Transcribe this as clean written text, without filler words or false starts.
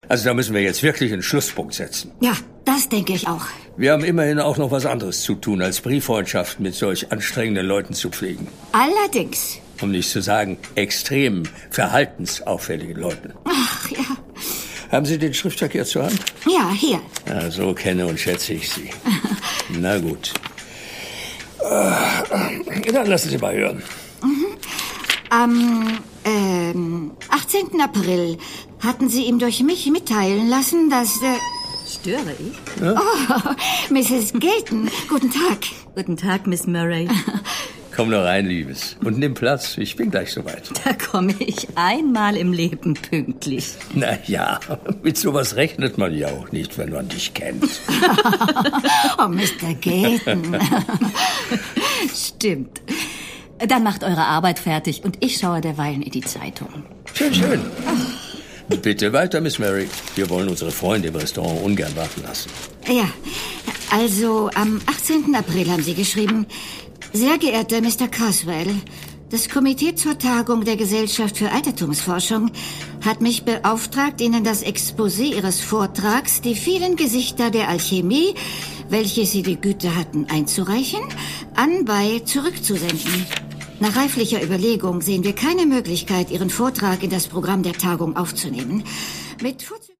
Also da müssen wir jetzt wirklich einen Schlusspunkt setzen. Ja, das denke ich auch. Wir haben immerhin auch noch was anderes zu tun, als Brieffreundschaften mit solch anstrengenden Leuten zu pflegen. Allerdings. Um nicht zu sagen, extrem verhaltensauffälligen Leuten. Ach, ja. Haben Sie den Schriftverkehr zur Hand? Ja, hier. Ja, so kenne und schätze ich Sie. Na gut. Dann lassen Sie mal hören. Am 18. April hatten Sie ihm durch mich mitteilen lassen, dass... Störe ich? Ja? Oh, Mrs. Gayton, guten Tag. Guten Tag, Miss Murray. Komm nur rein, Liebes. Und nimm Platz, ich bin gleich soweit. Da komme ich einmal im Leben pünktlich. Na ja, mit sowas rechnet man ja auch nicht, wenn man dich kennt. Oh, Mr. Gayton. Stimmt. Dann macht eure Arbeit fertig und ich schaue derweilen in die Zeitung. Schön, schön. Bitte weiter, Miss Mary. Wir wollen unsere Freunde im Restaurant ungern warten lassen. Ja, also am 18. April haben Sie geschrieben: Sehr geehrter Mr. Caswell, das Komitee zur Tagung der Gesellschaft für Altertumsforschung hat mich beauftragt, Ihnen das Exposé Ihres Vortrags, die vielen Gesichter der Alchemie, welche Sie die Güte hatten einzureichen, anbei zurückzusenden. Nach reiflicher Überlegung sehen wir keine Möglichkeit, Ihren Vortrag in das Programm der Tagung aufzunehmen. Mit